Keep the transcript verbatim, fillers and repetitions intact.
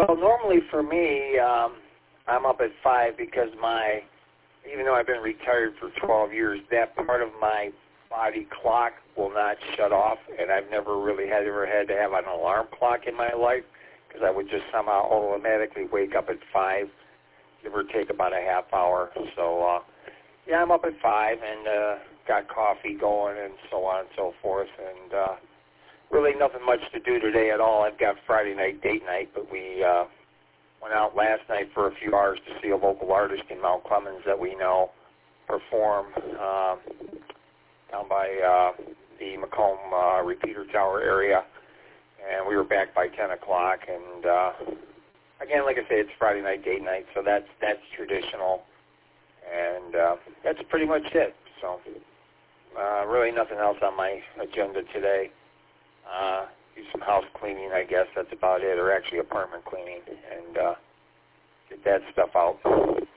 Well, normally for me, um, I'm up at five because my, even though I've been retired for twelve years, that part of my body clock will not shut off, and I've never really had ever had to have an alarm clock in my life because I would just somehow automatically wake up at five, give or take about a half hour. So, uh, yeah, I'm up at five and uh, got coffee going and so on and so forth, and uh, really nothing much to do today at all. I've got Friday night date night, but we uh, went out last night for a few hours to see a local artist in Mount Clemens that we know perform um, down by uh, the Macomb uh, Repeater Tower area, and we were back by ten o'clock. And uh, again, like I say, it's Friday night date night, so that's that's traditional, and uh, that's pretty much it. So uh, really nothing else on my agenda today. Uh, do some house cleaning, I guess. That's about it, or actually apartment cleaning, and uh, get that stuff out.